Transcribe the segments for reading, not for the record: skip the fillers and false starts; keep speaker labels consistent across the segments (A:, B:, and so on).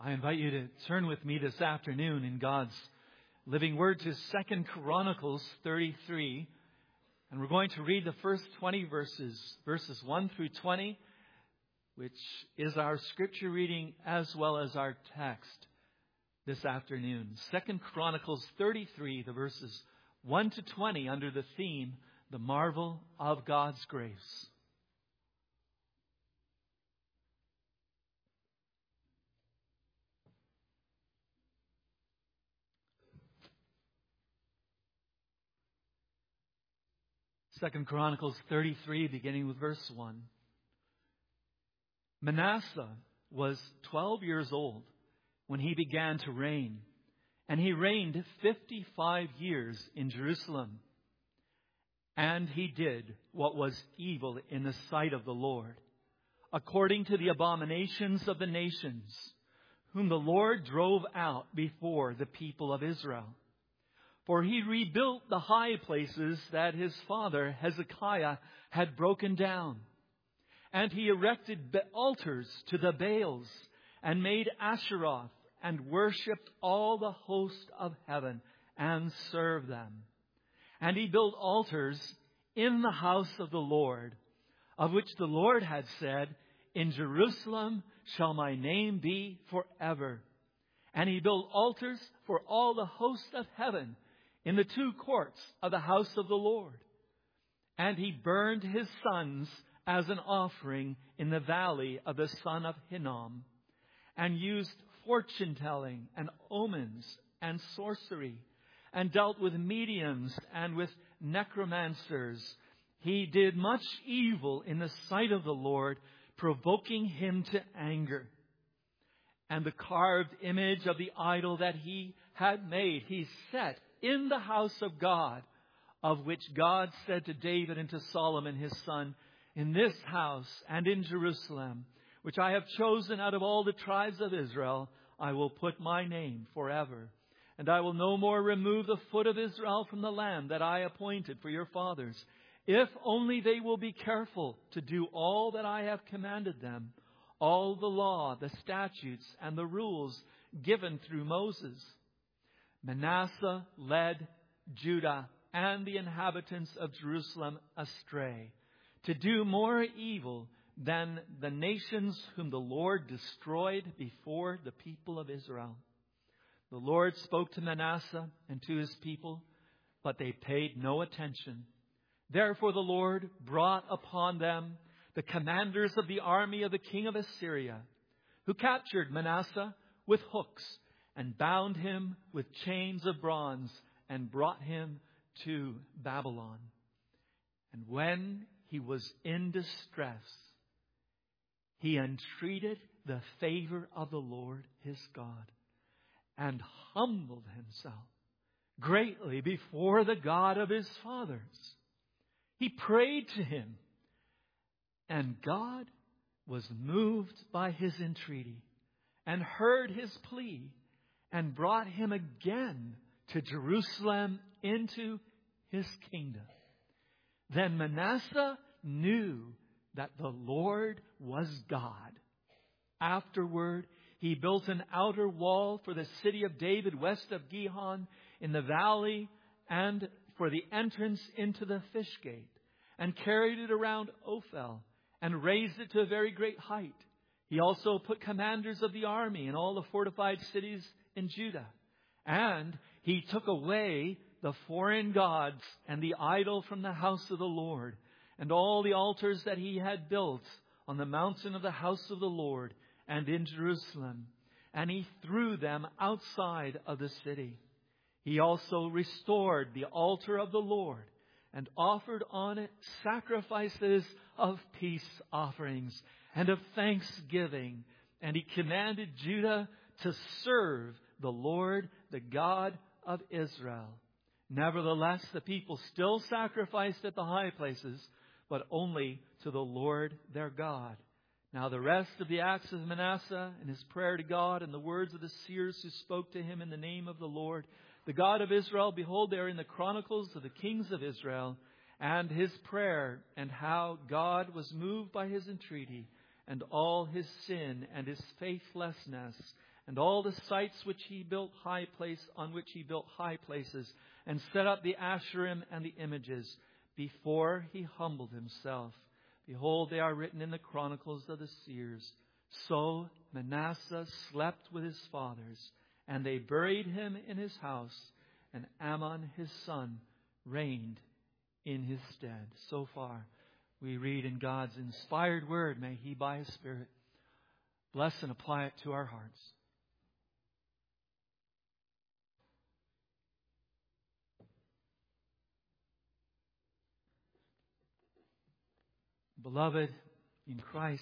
A: I invite you to turn with me this afternoon in God's living word to 2 Chronicles 33. And we're going to read the first 20 verses 1 through 20, which is our scripture reading as well as our text this afternoon. 2 Chronicles 33, the verses 1 to 20, under the theme, The Marvel of God's Grace. 2 Chronicles 33, beginning with verse 1. Manasseh was 12 years old when he began to reign, and he reigned 55 years in Jerusalem. And he did what was evil in the sight of the Lord, according to the abominations of the nations, whom the Lord drove out before the people of Israel. For he rebuilt the high places that his father Hezekiah had broken down. And he erected altars to the Baals and made Asheroth and worshipped all the host of heaven and served them. And he built altars in the house of the Lord, of which the Lord had said, In Jerusalem shall my name be forever. And he built altars for all the host of heaven in the two courts of the house of the Lord. And he burned his sons as an offering in the valley of the son of Hinnom, and used fortune-telling and omens and sorcery, and dealt with mediums and with necromancers. He did much evil in the sight of the Lord, provoking him to anger. And the carved image of the idol that he had made, he set in the house of God, of which God said to David and to Solomon his son, In this house and in Jerusalem, which I have chosen out of all the tribes of Israel, I will put my name forever. And I will no more remove the foot of Israel from the land that I appointed for your fathers, if only they will be careful to do all that I have commanded them, all the law, the statutes, and the rules given through Moses. Manasseh led Judah and the inhabitants of Jerusalem astray, to do more evil than the nations whom the Lord destroyed before the people of Israel. The Lord spoke to Manasseh and to his people, but they paid no attention. Therefore the Lord brought upon them the commanders of the army of the king of Assyria, who captured Manasseh with hooks and bound him with chains of bronze and brought him to Babylon. And when he was in distress, he entreated the favor of the Lord his God and humbled himself greatly before the God of his fathers. He prayed to him, and God was moved by his entreaty and heard his plea and brought him again to Jerusalem into his kingdom. Then Manasseh knew that the Lord was God. Afterward, he built an outer wall for the city of David west of Gihon in the valley and for the entrance into the fish gate, and carried it around Ophel and raised it to a very great height. He also put commanders of the army in all the fortified cities in Judah. And he took away the foreign gods and the idol from the house of the Lord, and all the altars that he had built on the mountain of the house of the Lord and in Jerusalem. And he threw them outside of the city. He also restored the altar of the Lord and offered on it sacrifices of peace offerings and of thanksgiving. And he commanded Judah to serve the Lord, the God of Israel. Nevertheless, the people still sacrificed at the high places, but only to the Lord their God. Now the rest of the acts of Manasseh and his prayer to God and the words of the seers who spoke to him in the name of the Lord, the God of Israel, behold, they are in the chronicles of the kings of Israel, and his prayer, and how God was moved by his entreaty, and all his sin and his faithlessness, and all the sites on which he built high places, and set up the Asherim and the images, before he humbled himself. Behold, they are written in the chronicles of the seers. So Manasseh slept with his fathers, and they buried him in his house, and Amon his son reigned in his stead. So far, we read in God's inspired word. May He, by His Spirit, bless and apply it to our hearts. Beloved in Christ,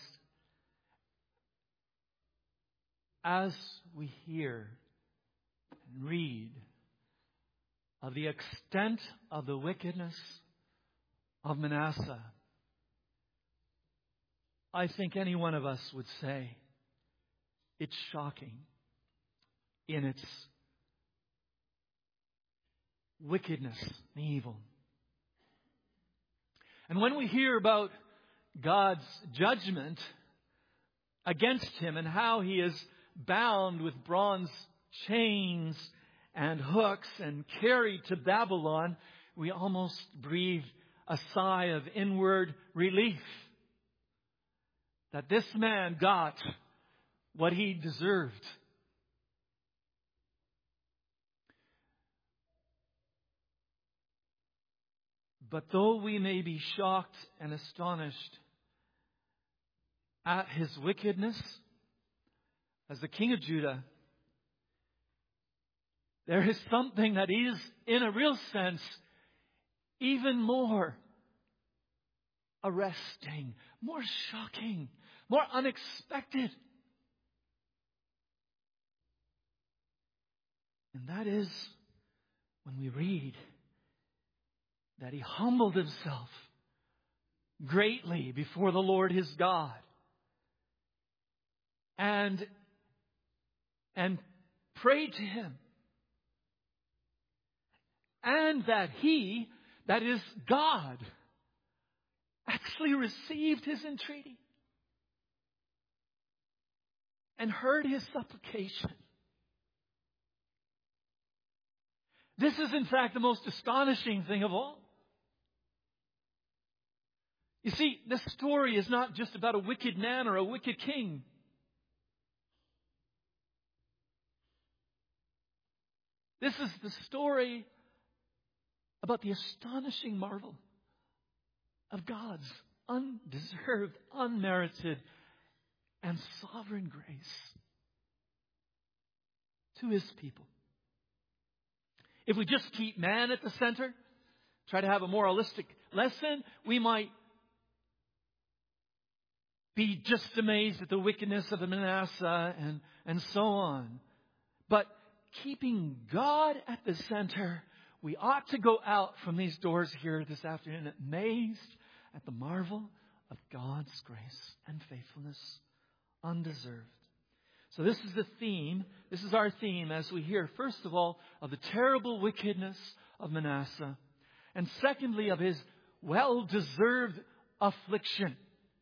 A: as we hear and read of the extent of the wickedness of Manasseh, I think any one of us would say it's shocking in its wickedness and evil. And when we hear about God's judgment against him and how he is bound with bronze chains and hooks and carried to Babylon, we almost breathe a sigh of inward relief that this man got what he deserved. But though we may be shocked and astonished at his wickedness as the king of Judah, there is something that is, in a real sense, even more arresting, more shocking, more unexpected. And that is when we read that he humbled himself greatly before the Lord his God and prayed to him. And that he, that is God, actually received his entreaty and heard his supplication. This is, in fact, the most astonishing thing of all. You see, this story is not just about a wicked man or a wicked king. This is the story about the astonishing marvel of God's undeserved, unmerited, and sovereign grace to His people. If we just keep man at the center, try to have a moralistic lesson, we might be just amazed at the wickedness of Manasseh and so on. But keeping God at the center, we ought to go out from these doors here this afternoon amazed at the marvel of God's grace and faithfulness, undeserved. So this is the theme. This is our theme as we hear, first of all, of the terrible wickedness of Manasseh. And secondly, of his well-deserved affliction.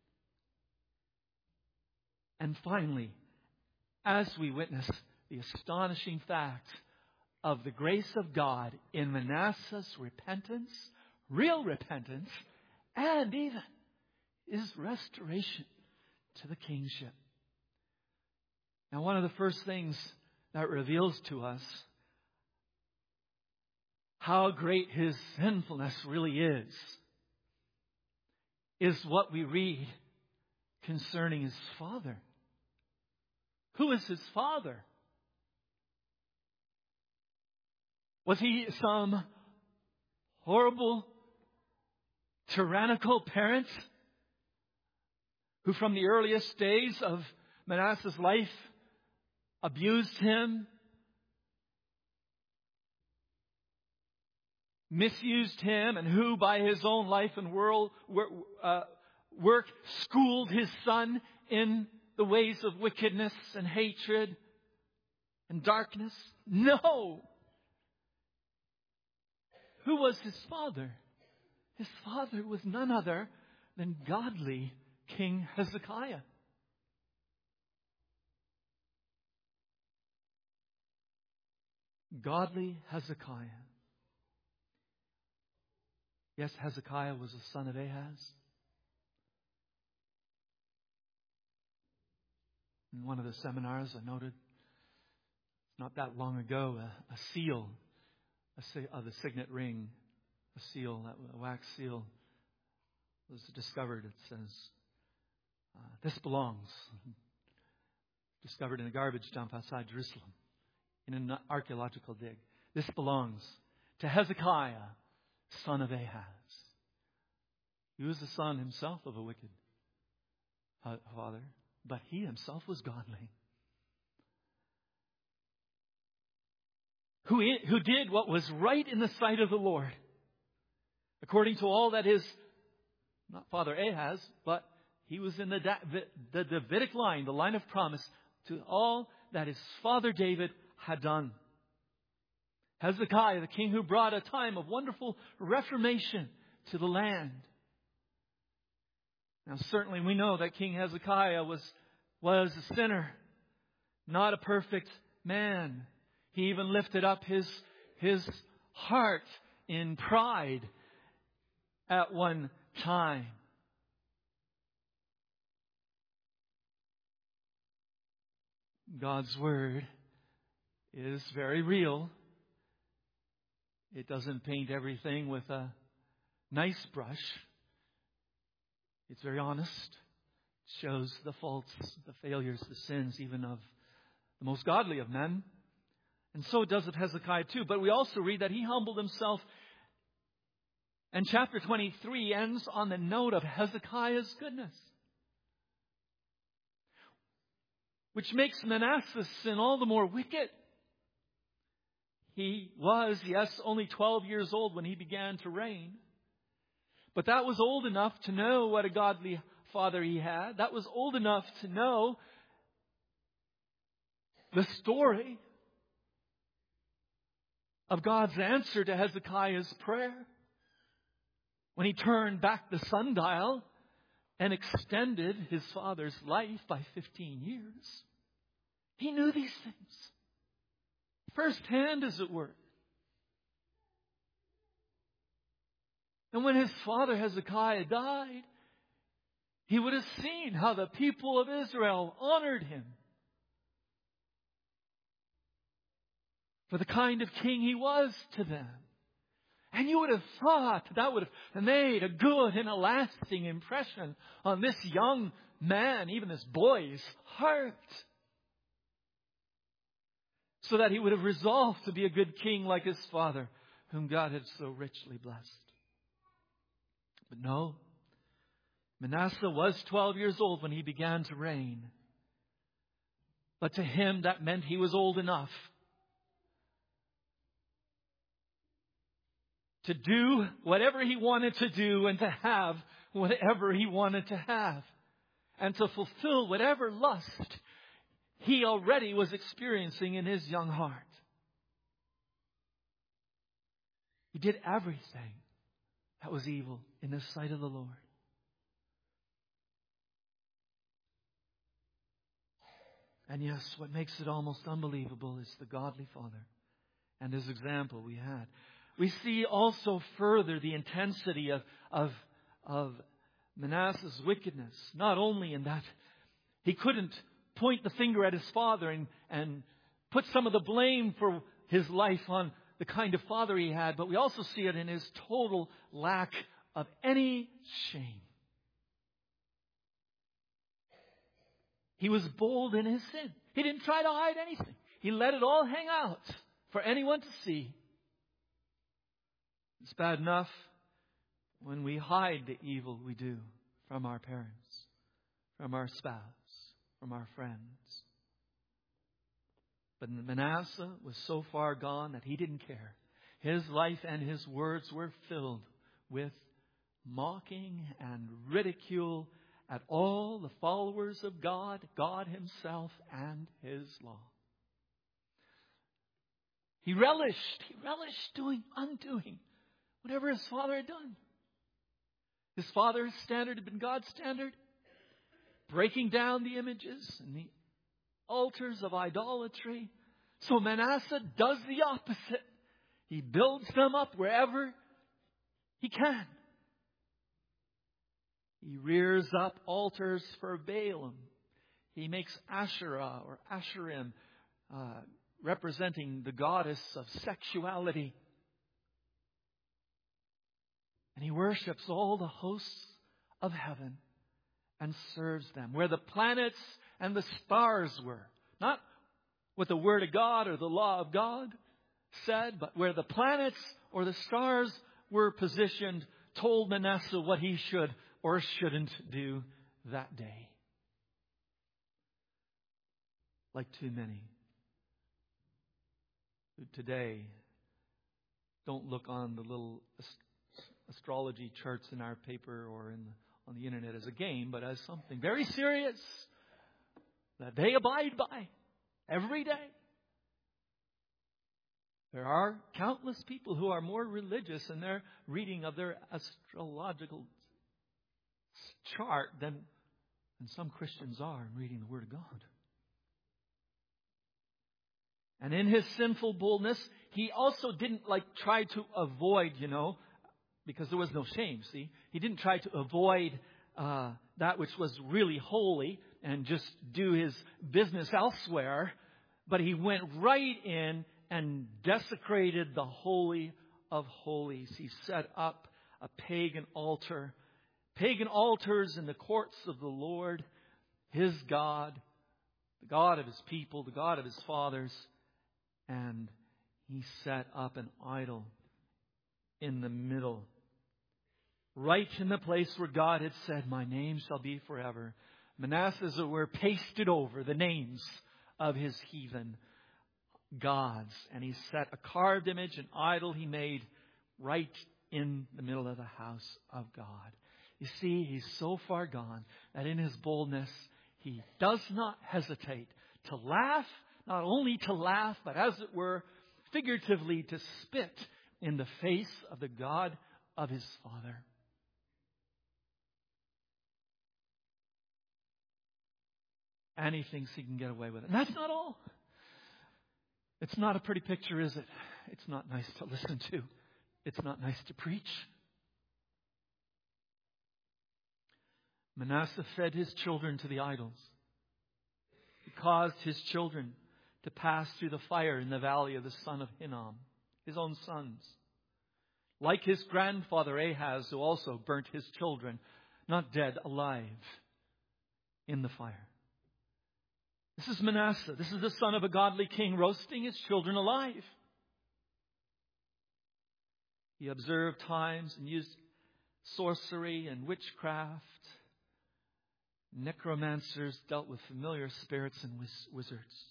A: And finally, as we witness the astonishing fact of the grace of God in Manasseh's repentance, real repentance, and even his restoration to the kingship. Now, one of the first things that reveals to us how great his sinfulness really is what we read concerning his father. Who is his father? Was he some horrible, tyrannical parent who from the earliest days of Manasseh's life abused him, misused him, and who by his own life and work schooled his son in the ways of wickedness and hatred and darkness? No! Who was his father? His father was none other than godly King Hezekiah. godly Hezekiah. Yes, Hezekiah was the son of Ahaz. In one of the seminars, I noted, not that long ago, a seal, of the signet ring, a wax seal, was discovered. It says, this belongs. Discovered in a garbage dump outside Jerusalem in an archaeological dig. This belongs to Hezekiah, son of Ahaz. He was the son himself of a wicked father, but he himself was godly. Who did what was right in the sight of the Lord, according to all that his, not Father Ahaz, but he was in the Davidic line, the line of promise, to all that his father David had done. Hezekiah, the king who brought a time of wonderful reformation to the land. Now certainly we know that King Hezekiah was a sinner, not a perfect man. He even lifted up his heart in pride at one time. God's Word is very real. It doesn't paint everything with a nice brush. It's very honest. It shows the faults, the failures, the sins even of the most godly of men. And so it does of Hezekiah too. But we also read that he humbled himself. And chapter 23 ends on the note of Hezekiah's goodness, which makes Manasseh's sin all the more wicked. He was, yes, only 12 years old when he began to reign. But that was old enough to know what a godly father he had. That was old enough to know the story of God's answer to Hezekiah's prayer when he turned back the sundial and extended his father's life by 15 years. He knew these things firsthand, as it were. And when his father Hezekiah died, he would have seen how the people of Israel honored him for the kind of king he was to them. And you would have thought that would have made a good and a lasting impression on this young man, even this boy's heart, so that he would have resolved to be a good king like his father, whom God had so richly blessed. But no, Manasseh was 12 years old when he began to reign. But to him that meant he was old enough to do whatever he wanted to do and to have whatever he wanted to have, and to fulfill whatever lust he already was experiencing in his young heart. He did everything that was evil in the sight of the Lord. And yes, what makes it almost unbelievable is the godly father and his example we had. We see also further the intensity of Manasseh's wickedness. Not only in that he couldn't point the finger at his father and put some of the blame for his life on the kind of father he had, but we also see it in his total lack of any shame. He was bold in his sin. He didn't try to hide anything. He let it all hang out for anyone to see. It's bad enough when we hide the evil we do from our parents, from our spouse, from our friends. But Manasseh was so far gone that he didn't care. His life and his words were filled with mocking and ridicule at all the followers of God, God himself and his law. He relished undoing whatever his father had done. His father's standard had been God's standard. Breaking down the images and the altars of idolatry, So Manasseh does the opposite. He builds them up wherever he can. He rears up altars for Baalim. He makes Asherah or Asherim, representing the goddess of sexuality. And he worships all the hosts of heaven and serves them. Where the planets and the stars were. Not what the Word of God or the law of God said, but where the planets or the stars were positioned, told Manasseh what he should or shouldn't do that day. Like too many who today don't look on the little astrology charts in our paper or on the internet as a game, but as something very serious that they abide by every day. There are countless people who are more religious in their reading of their astrological chart than some Christians are in reading the Word of God. And in his sinful boldness, he also didn't try to avoid, because there was no shame, see? He didn't try to avoid that which was really holy and just do his business elsewhere. But he went right in and desecrated the Holy of Holies. He set up a pagan altar. Pagan altars in the courts of the Lord, his God, the God of his people, the God of his fathers. And he set up an idol in the middle. Right in the place where God had said, "My name shall be forever." Manasseh, as it were, pasted over the names of his heathen gods. And he set a carved image, an idol he made right in the middle of the house of God. You see, he's so far gone that in his boldness, he does not hesitate to laugh, not only to laugh, but as it were, figuratively to spit in the face of the God of his father. And he thinks he can get away with it. And that's not all. It's not a pretty picture, is it? It's not nice to listen to. It's not nice to preach. Manasseh fed his children to the idols. He caused his children to pass through the fire in the valley of the son of Hinnom, his own sons. Like his grandfather Ahaz, who also burnt his children, not dead, alive, in the fire. This is Manasseh. This is the son of a godly king roasting his children alive. He observed times and used sorcery and witchcraft. Necromancers dealt with familiar spirits and wizards.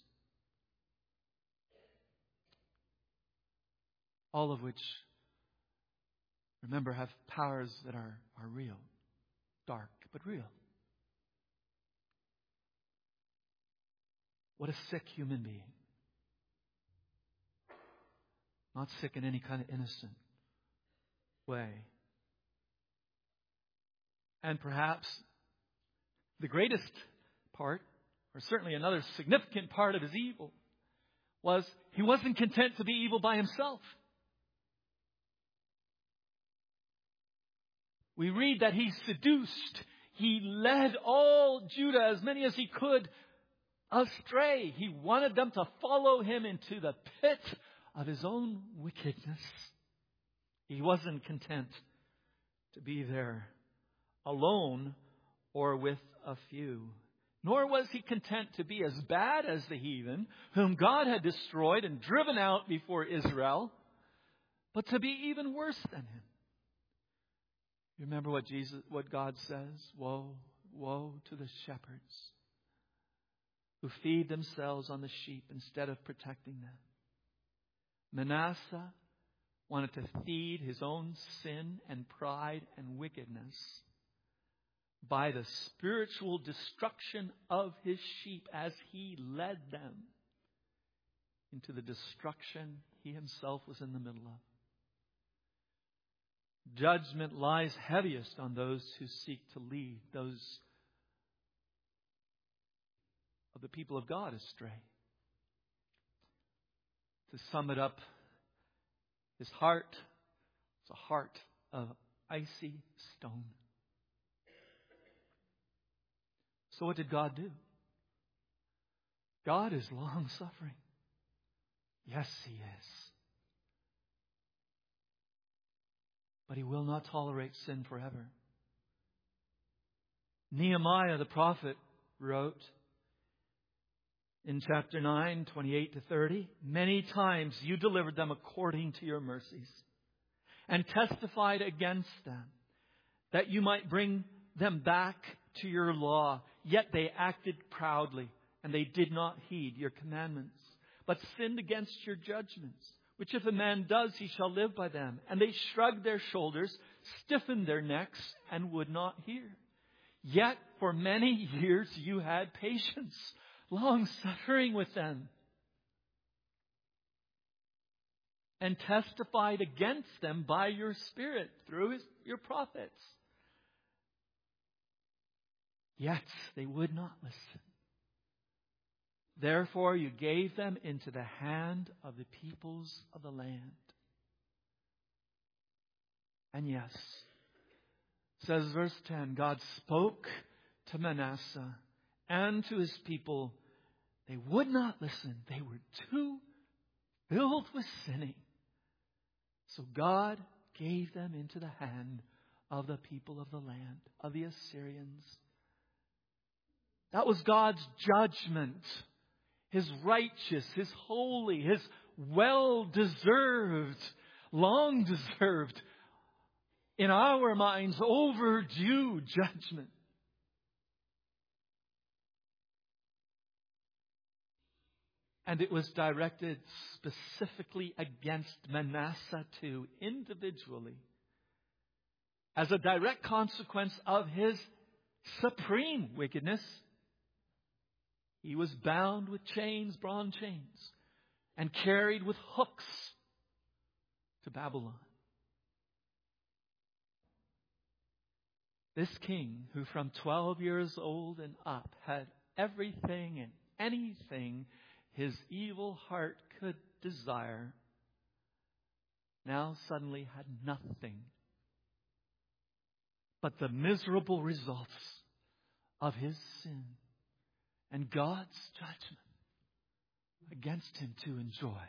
A: All of which, remember, have powers that are real. Dark, but real. What a sick human being. Not sick in any kind of innocent way. And perhaps the greatest part, or certainly another significant part of his evil, was he wasn't content to be evil by himself. We read that he seduced. He led all Judah, as many as he could, astray. He wanted them to follow him into the pit of his own wickedness. He wasn't content to be there alone or with a few. Nor was he content to be as bad as the heathen, whom God had destroyed and driven out before Israel, but to be even worse than him. You remember what God says? Woe, woe to the shepherds who feed themselves on the sheep instead of protecting them. Manasseh wanted to feed his own sin and pride and wickedness by the spiritual destruction of his sheep as he led them into the destruction he himself was in the middle of. Judgment lies heaviest on those who seek to lead those of the people of God astray. To sum it up, his heart was a heart of icy stone. So what did God do? God is long-suffering. Yes, He is. But He will not tolerate sin forever. Nehemiah the prophet wrote in chapter 9, 28 to 30, "Many times you delivered them according to your mercies, and testified against them, that you might bring them back to your law. Yet they acted proudly, and they did not heed your commandments, but sinned against your judgments, which if a man does, he shall live by them. And they shrugged their shoulders, stiffened their necks, and would not hear. Yet for many years you had patience, long-suffering with them, and testified against them by your Spirit through your prophets. Yet they would not listen. Therefore you gave them into the hand of the peoples of the land." And yes, says verse 10, God spoke to Manasseh and to his people. They would not listen. They were too filled with sinning. So God gave them into the hand of the people of the land, of the Assyrians. That was God's judgment. His righteous, His holy, His well-deserved, long-deserved, in our minds, overdue judgment. And it was directed specifically against Manasseh too, individually, as a direct consequence of his supreme wickedness. He was bound with chains, bronze chains, and carried with hooks to Babylon. This king, who from 12 years old and up had everything and anything his evil heart could desire, now suddenly had nothing but the miserable results of his sin and God's judgment against him to enjoy.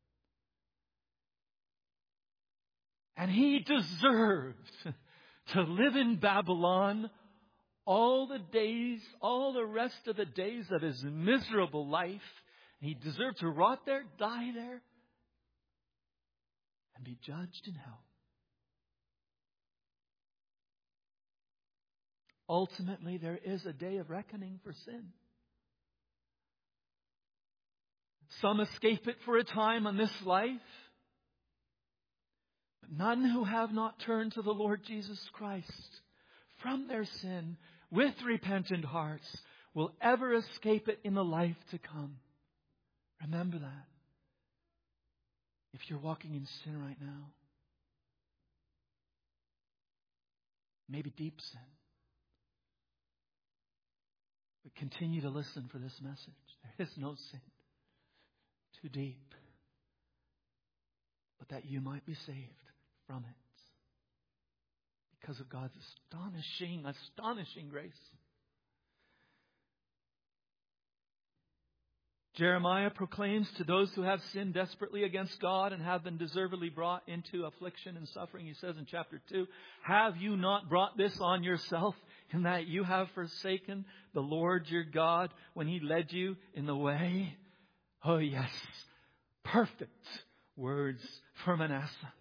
A: And he deserved to live in Babylon all the rest of the days of his miserable life. He deserved to rot there, die there, and be judged in hell. Ultimately, there is a day of reckoning for sin. Some escape it for a time on this life, but none who have not turned to the Lord Jesus Christ from their sin with repentant hearts will ever escape it in the life to come. Remember that. If you're walking in sin right now, maybe deep sin, but continue to listen for this message. There is no sin too deep, but that you might be saved from it because of God's astonishing grace. Jeremiah proclaims to those who have sinned desperately against God and have been deservedly brought into affliction and suffering. He says in chapter 2, "Have you not brought this on yourself, in that you have forsaken the Lord your God when He led you in the way?" Oh yes, perfect words for Manasseh.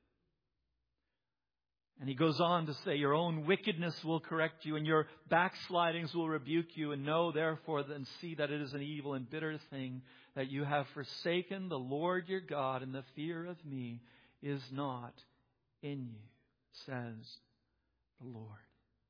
A: And he goes on to say, "Your own wickedness will correct you, and your backslidings will rebuke you. And know, therefore, and see that it is an evil and bitter thing that you have forsaken the Lord your God, and the fear of me is not in you, says the Lord."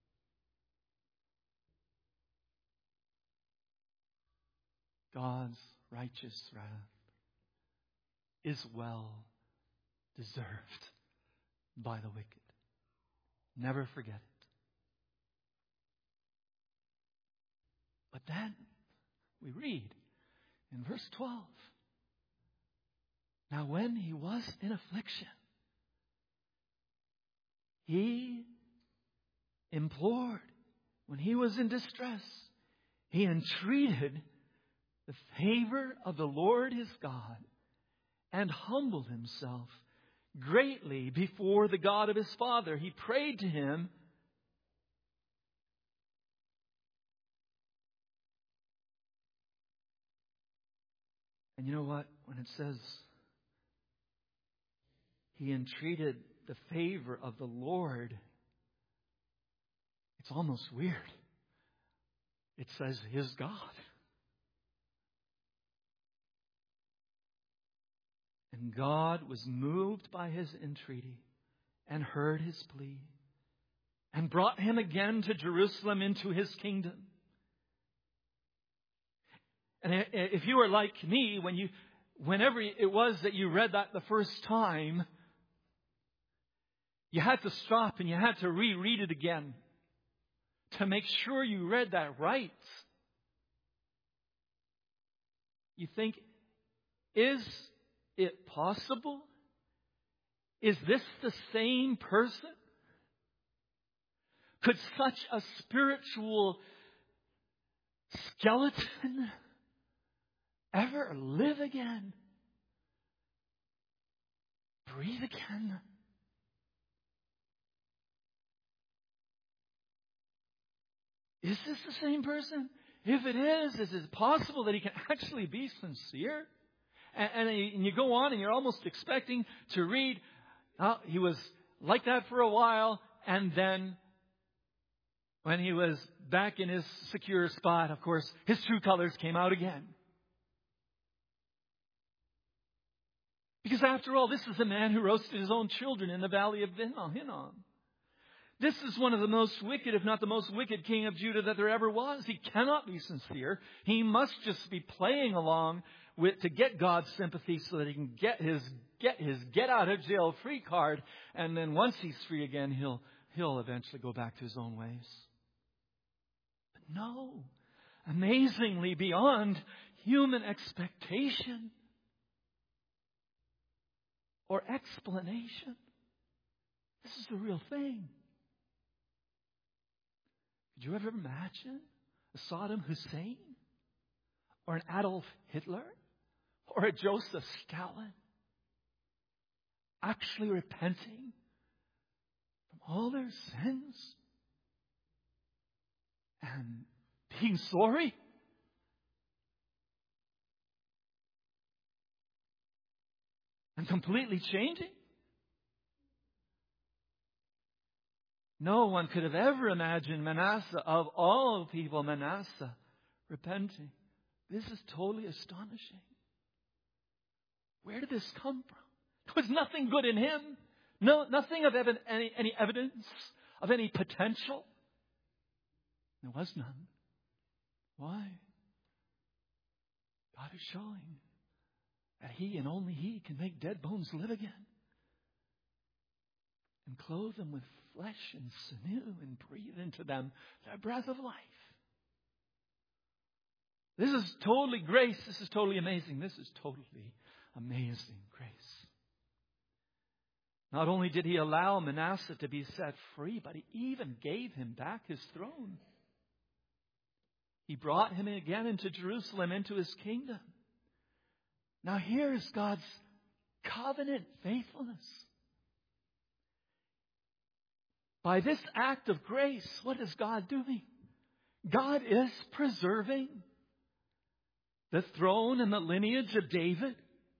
A: God's righteous wrath is well deserved by the wicked. Never forget it. But then we read in verse 12, Now when he was in affliction, he implored. When he was in distress, he entreated the favor of the Lord his God and humbled himself greatly before the God of his father. He prayed to him. And you know what? When it says he entreated the favor of the Lord, it's almost weird. It says his God. And God was moved by his entreaty and heard his plea and brought him again to Jerusalem into his kingdom. And if you were like me, whenever it was that you read that the first time, you had to stop and you had to reread it again to make sure you read that right. You think, is it possible? Is this the same person? Could such a spiritual skeleton ever live again? Breathe again? Is this the same person? If it is it possible that he can actually be sincere? And you go on and you're almost expecting to read, he was like that for a while, and then when he was back in his secure spot, of course, his true colors came out again. Because after all, this is a man who roasted his own children in the valley of Hinnom. This is one of the most wicked, if not the most wicked king of Judah that there ever was. He cannot be sincere. He must just be playing along to get God's sympathy so that he can get his get out of jail free card. And then once he's free again, he'll eventually go back to his own ways. But no, amazingly beyond human expectation or explanation, this is the real thing. Could you ever imagine a Saddam Hussein or an Adolf Hitler or a Joseph Stalin actually repenting from all their sins and being sorry? And completely changing? No one could have ever imagined Manasseh, of all people, Manasseh, repenting. This is totally astonishing. Where did this come from? There was nothing good in him. No, nothing of any evidence of any potential. There was none. Why? God is showing that He and only He can make dead bones live again. And clothe them with flesh and sinew and breathe into them the breath of life. This is totally grace. This is totally amazing. This is totally amazing grace. Not only did He allow Manasseh to be set free, but He even gave him back his throne. He brought him again into Jerusalem, into His kingdom. Now here's God's covenant faithfulness. By this act of grace, what is God doing? God is preserving the throne and the lineage of David.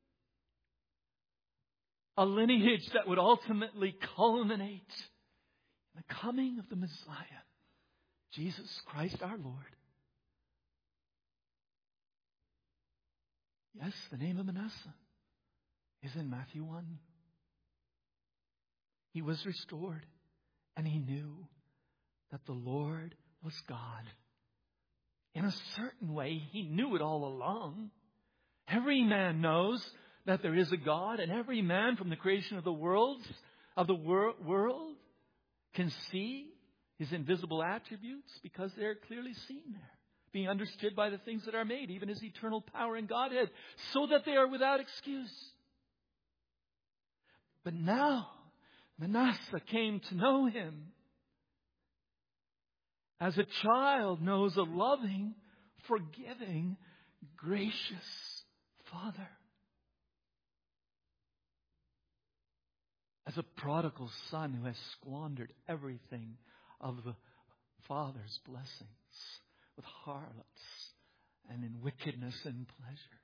A: A lineage that would ultimately culminate in the coming of the Messiah, Jesus Christ our Lord. Yes, the name of Manasseh is in Matthew 1. He was restored, and he knew that the Lord was God. In a certain way, he knew it all along. Every man knows that there is a God, and every man from the creation of the world can see His invisible attributes because they're clearly seen there, being understood by the things that are made, even His eternal power and Godhead, so that they are without excuse. But now Manasseh came to know him as a child knows a loving, forgiving, gracious father. As a prodigal son who has squandered everything of the father's blessings with harlots and in wickedness and pleasure.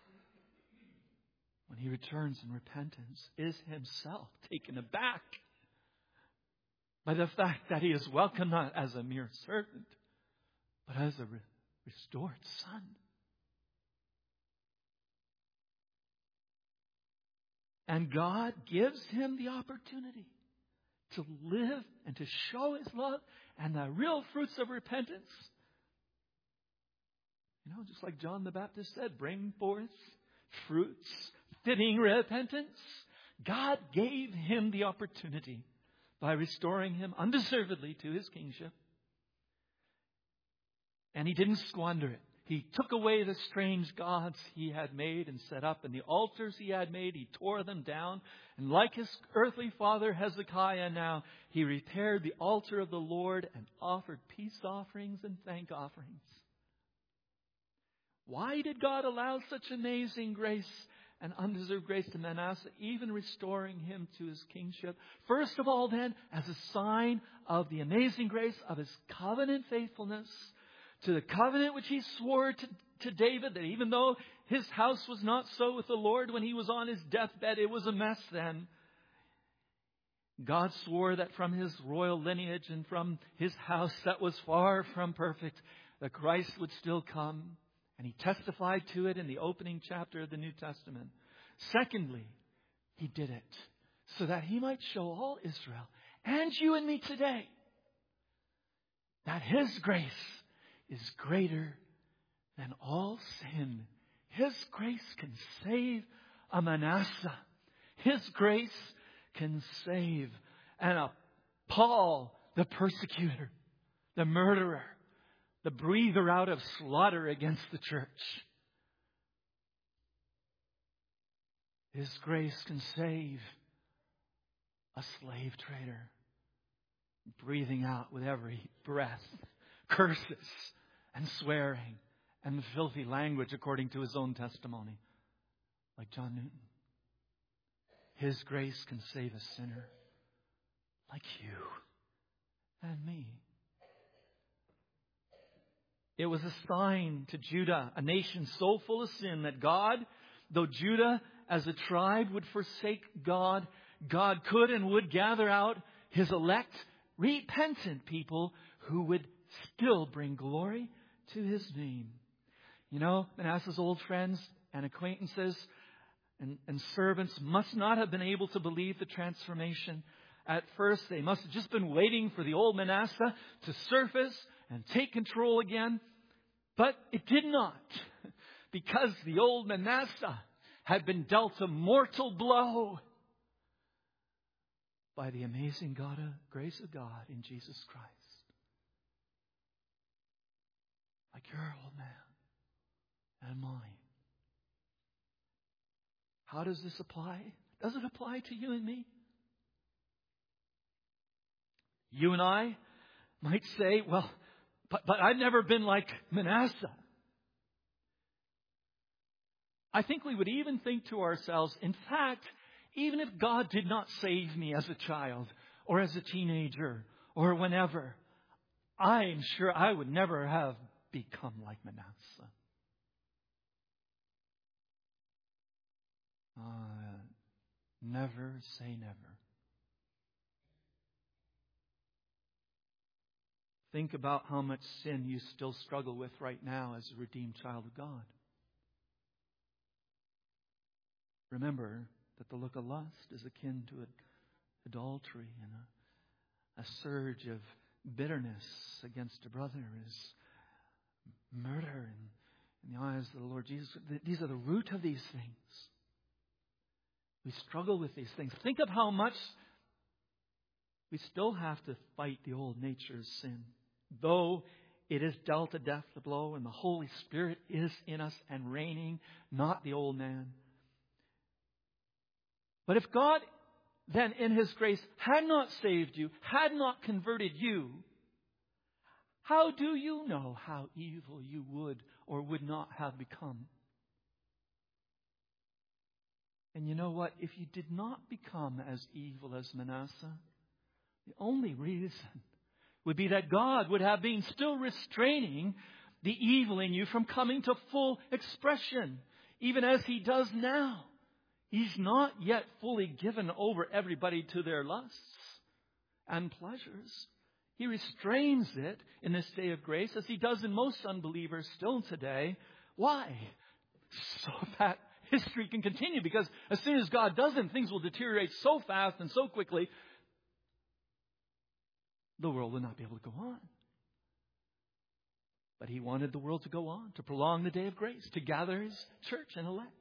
A: When he returns in repentance, is himself taken aback by the fact that he is welcomed not as a mere servant, but as a restored son. And God gives him the opportunity to live and to show His love and the real fruits of repentance. You know, just like John the Baptist said, bring forth fruits fitting repentance. God gave him the opportunity by restoring him undeservedly to His kingship. And He didn't squander it. He took away the strange gods he had made and set up, and the altars he had made, he tore them down. And like his earthly father Hezekiah now, he repaired the altar of the Lord and offered peace offerings and thank offerings. Why did God allow such amazing grace and undeserved grace to Manasseh, even restoring him to his kingship? First of all, then, as a sign of the amazing grace of His covenant faithfulness, to the covenant which He swore to David, that even though his house was not so with the Lord when he was on his deathbed, it was a mess then. God swore that from his royal lineage and from his house that was far from perfect, that Christ would still come. And He testified to it in the opening chapter of the New Testament. Secondly, He did it so that He might show all Israel and you and me today that His grace is greater than all sin. His grace can save a Manasseh. His grace can save a Paul, the persecutor, the murderer, the breather out of slaughter against the church. His grace can save a slave trader, breathing out with every breath curses and swearing and filthy language according to his own testimony, like John Newton. His grace can save a sinner like you and me. It was a sign to Judah, a nation so full of sin, that God, though Judah as a tribe would forsake God, God could and would gather out His elect, repentant people who would still bring glory to His name. You know, Manasseh's old friends and acquaintances and servants must not have been able to believe the transformation. At first, they must have just been waiting for the old Manasseh to surface and take control again. But it did not, because the old Manasseh had been dealt a mortal blow by the amazing grace of God in Jesus Christ. Like your old man and mine. How does this apply? Does it apply to you and me? You and I might say, well, but I've never been like Manasseh. I think we would even think to ourselves, in fact, even if God did not save me as a child or as a teenager or whenever, I'm sure I would never have become like Manasseh. Never say never. Think about how much sin you still struggle with right now as a redeemed child of God. Remember that the look of lust is akin to adultery, and a surge of bitterness against a brother is murder in the eyes of the Lord Jesus. These are the root of these things. We struggle with these things. Think of how much we still have to fight the old nature's sin. Though it is dealt a death blow and the Holy Spirit is in us and reigning, not the old man. But if God then in His grace had not saved you, had not converted you, how do you know how evil you would or would not have become? And you know what? If you did not become as evil as Manasseh, the only reason would be that God would have been still restraining the evil in you from coming to full expression, even as He does now. He's not yet fully given over everybody to their lusts and pleasures. He restrains it in this day of grace, as He does in most unbelievers still today. Why? So that history can continue, because as soon as God does them, things will deteriorate so fast and so quickly, the world will not be able to go on. But He wanted the world to go on, to prolong the day of grace, to gather His church and elect.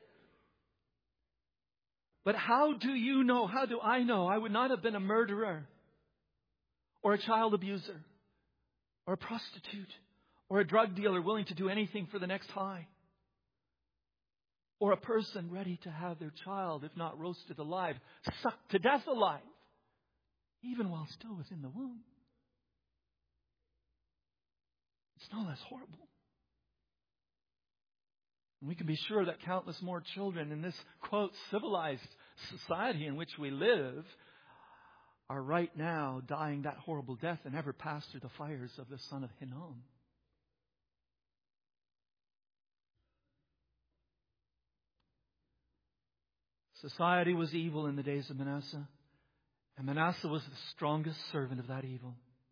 A: But how do you know, how do I know I would not have been a murderer, or a child abuser, or a prostitute, or a drug dealer willing to do anything for the next high, or a person ready to have their child, if not roasted alive, sucked to death alive, even while still within the womb? It's no less horrible. And we can be sure that countless more children in this, quote, civilized society in which we live are right now dying that horrible death and ever passed through the fires of the son of Hinnom. Society was evil in the days of Manasseh, and Manasseh was the strongest servant of that evil.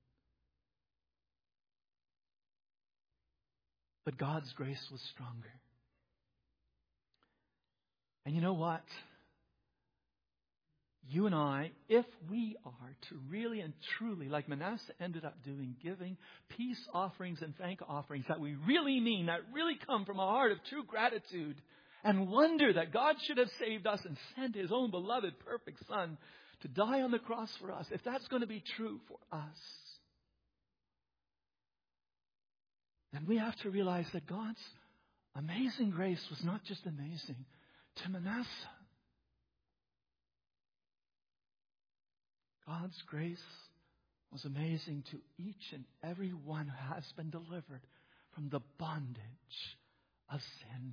A: But God's grace was stronger. And you know what? You and I, if we are to really and truly, like Manasseh ended up doing, giving peace offerings and thank offerings that we really mean, that really come from a heart of true gratitude, and wonder that God should have saved us and sent His own beloved perfect Son to die on the cross for us, if that's going to be true for us, then we have to realize that God's amazing grace was not just amazing to Manasseh. God's grace was amazing to each and every one who has been delivered from the bondage of sin.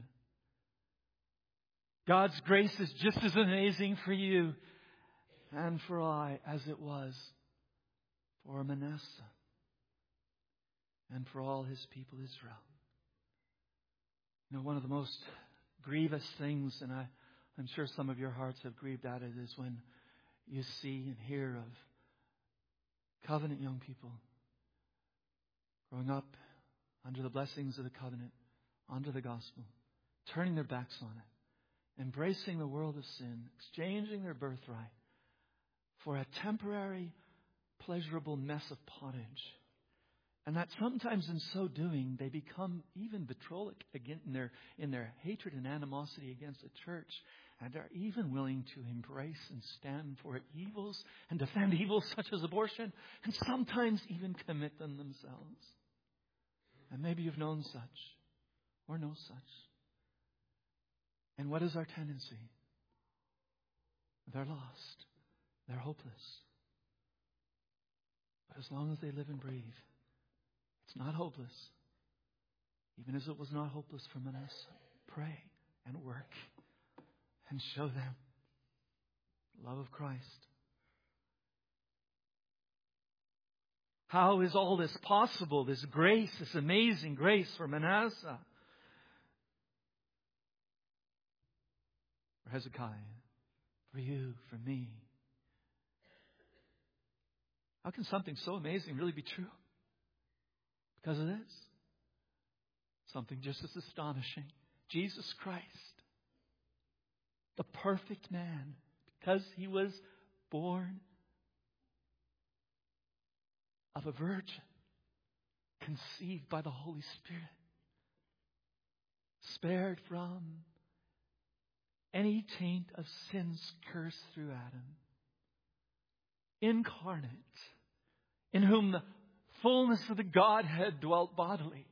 A: God's grace is just as amazing for you and for I as it was for Manasseh and for all his people Israel. You know, one of the most grievous things, and I'm sure some of your hearts have grieved at it, is when you see and hear of covenant young people growing up under the blessings of the covenant, under the gospel, turning their backs on it, embracing the world of sin, exchanging their birthright for a temporary, pleasurable mess of pottage. And that sometimes in so doing, they become even vitriolic again in their hatred and animosity against the church, and are even willing to embrace and stand for evils and defend evils such as abortion, and sometimes even commit them themselves. And maybe you've known such or know such. And what is our tendency? They're lost. They're hopeless. But as long as they live and breathe, it's not hopeless. Even as it was not hopeless for Manasseh. Pray and work and show them the love of Christ. How is all this possible? This grace, this amazing grace for Manasseh. For Hezekiah, for you, for me. How can something so amazing really be true? Because of this. Something just as astonishing. Jesus Christ, the perfect man, because He was born of a virgin, conceived by the Holy Spirit, spared from any taint of sin's curse through Adam, incarnate, in whom the fullness of the Godhead dwelt bodily.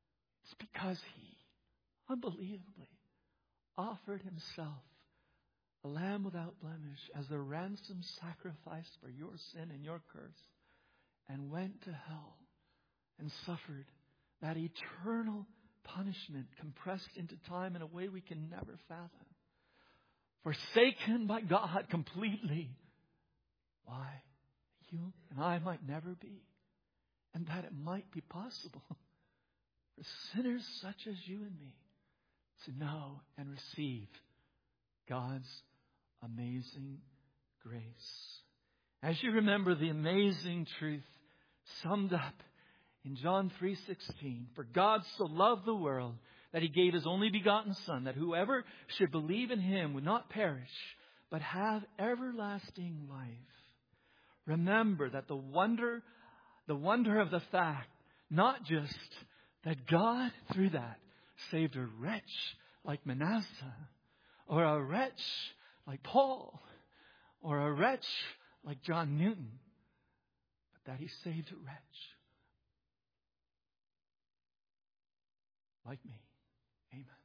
A: It's because He unbelievably offered Himself a lamb without blemish, as a ransom sacrifice for your sin and your curse, and went to hell and suffered that eternal punishment compressed into time in a way we can never fathom. Forsaken by God completely. Why? You and I might never be. And that it might be possible for sinners such as you and me to know and receive God's amazing grace. As you remember the amazing truth summed up in John 3:16, for God so loved the world that He gave His only begotten Son, that whoever should believe in Him would not perish, but have everlasting life. Remember that the wonder of the fact, not just that God, through that, saved a wretch like Manasseh, or a wretch like Paul, or a wretch like John Newton, but that He saved a wretch like me. Amen.